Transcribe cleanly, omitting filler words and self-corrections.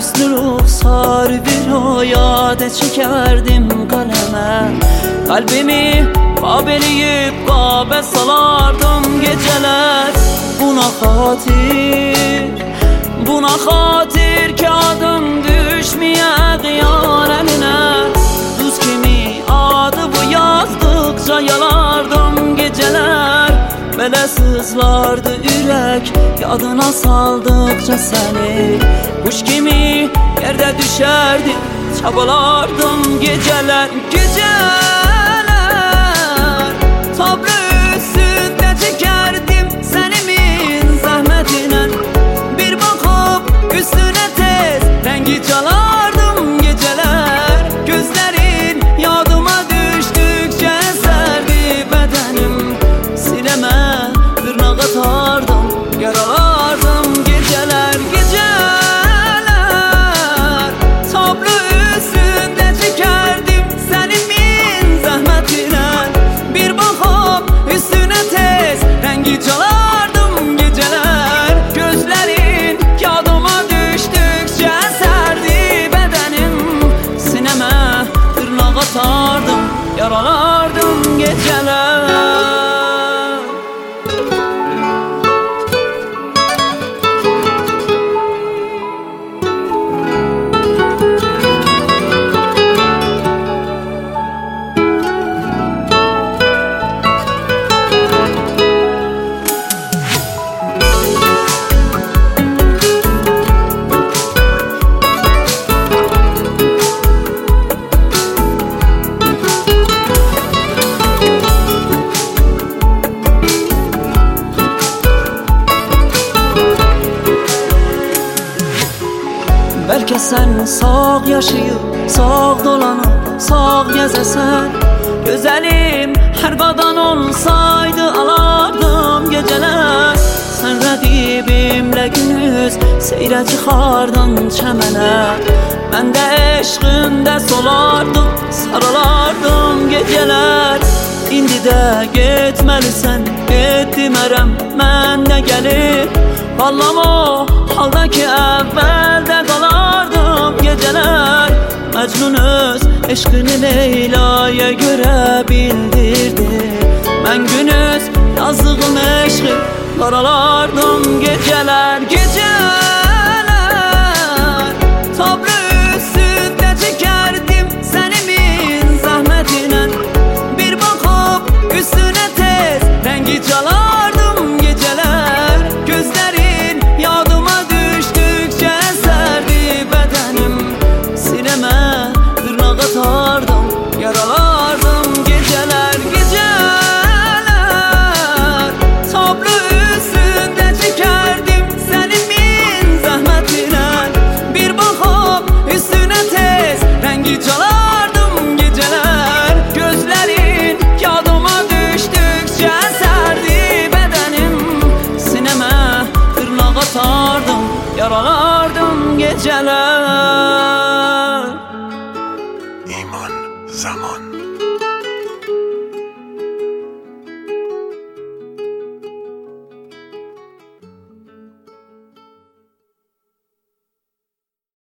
hüsnü ruhsar bir o yade çekerdim kaleme. Kalbimi babeleyip kabe salardım geceler. Buna hatir ki adım düşmeye kıyar eline. Düz kimi adı bu yazdıkça yalardım geceler. Belə sızlardı ürək yadına saldıkça seni. Kuş kimi yerde düşerdi çabalardım geceler. Tablo üstünde çekerdim senimin zahmetine. Bir bakıp üstüne tez rengi çalardım geceler. Gözlerin yadıma düştükçe eserdi bedenim. Sineme tırnak atardım, yaralardım geceler. Tablo üstünde çekerdim senimin zahmetine. Bir bakıp üstüne tez rengi çalardım geceler. Gözlerin yadıma düştükçe eserdi bedenim. Sineme tırnak atardım, yaralardım geceler. Belki sen sağ yaşayıp, sağ dolanıp, sağ gezesen. Güzelim her qadan olsaydı alardım geceler. Sen rəqibimlə günüz seyrə çıxardın çəmənə. Mən də eşqində solardım, sarılardım geceler. İndi də getməlisən, get demərəm, mən də gəlir. Vallahi o halda ki əvvəldə qalardım geceler. Mecnun öz eşqini Leyla'ya göre bildirdi. Ben günüz yazdığım eşqi karalardım geceler. Tablo üstünde çekerdim senimin zahmetine. Bir bakıp üstüne tez rengi çalardım geceler. Gözlerin yadıma düştükçe eserdi bedenim. Sineme tırnak atardım, yaralardım geceler. Tablo üstünde çekerdim senimin zahmetine. Bir bakıp üstüne tez rengi çalardım geceler. Gözlerin yadıma düştükçe eserdi bedenim. Sineme tırnak atardım, yaralardım geceler. İman Zaman.